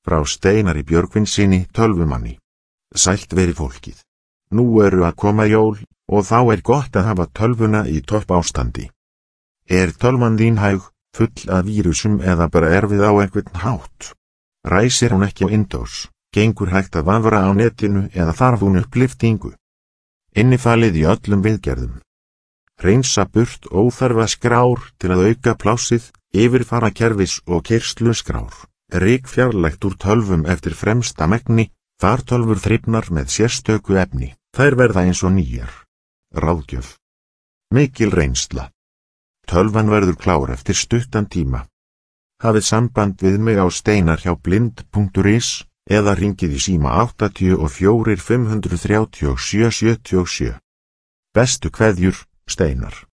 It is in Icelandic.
frá Steinari Björgvinssyni tölvumanni. Sælt veri fólkið. Nú eru að koma jól og þá er gott að hafa tölvuna í topp ástandi. Er tölvan þín hæg, full af vírusum eða bara erfið á einhvern hátt? Ræsir hún ekki á Windows, gengur hægt að vafra á netinu eða þarf hún upplyftingu? Innifalið í öllum viðgerðum. Hreinsa burt óþarfa skrár til að auka plássið, yfirfara kerfis og keyrslu skrár. Rykfjarlægt úr tölvum eftir fremsta megni, fartölvur þrifnar með sérstöku efni. Þær verða eins og nýjar. Ráðgjöf. Mikil reynsla. Tölvan verður klár eftir stuttan tíma. Hafið samband við mig á steinar@blind.is eða hringið í síma 84 537 77. Bestu kveðjur, Steinar.